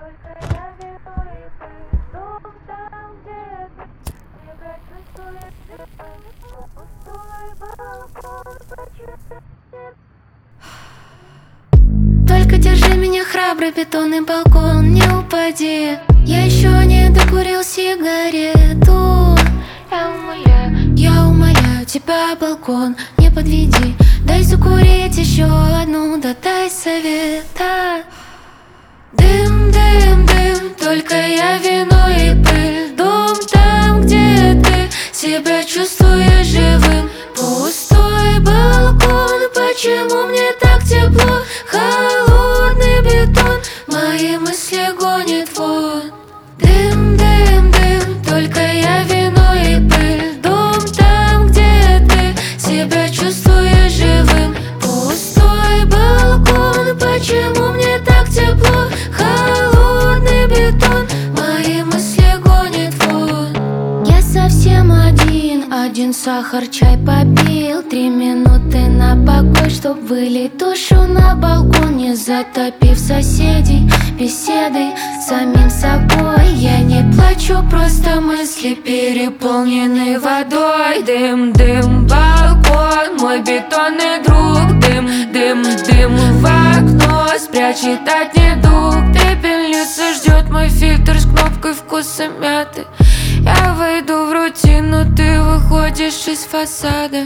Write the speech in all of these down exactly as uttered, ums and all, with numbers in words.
Только держи меня храбро, бетонный балкон, не упади. Я еще не докурил сигарету. Я умоляю, я умоляю тебя, балкон, не подведи. Дай закурить еще одну, да дай совета. Дым, дым, дым, только я, вино и пыль. Дом там, где ты себя чувствуешь живым. Пустой балкон, почему мне так тепло? Холодный бетон, мои мысли гонит вон. Дым, дым, дым, только я, вино и пыль. Дом там, где ты себя чувствуешь живым. Пустой балкон, почему мне так тепло? Холодный бетон, мои мысли гонит вон. Я совсем один, один сахар, чай попил. Три минуты на покой, чтоб вылить душу на балкон, не затопив соседей беседой с самим собой. Я не плачу, просто мысли переполнены водой. Дым, дым, балкон, мой бетонный друг. Дым, дым, дым в окно спрячет от недуг. Пепельница ждет мой фильтр с кнопкой вкуса мяты. Я выйду в рутину, ты выходишь из фасада.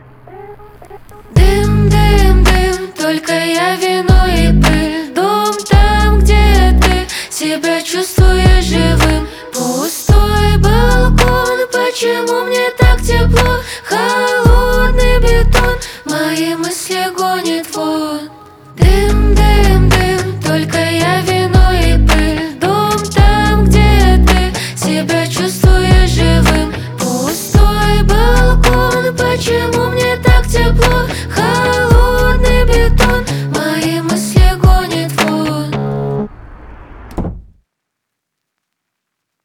Дым, дым, дым, только я, вино и пыль. Дом там, где ты себя чувствуешь живым. Пустой балкон, почему мне так тепло? Холодный бетон, мои мысли гонит вон. Дым, дым, дым, только я, вино и пыль. Дом там, где ты себя чувствуешь живым. Пустой балкон, почему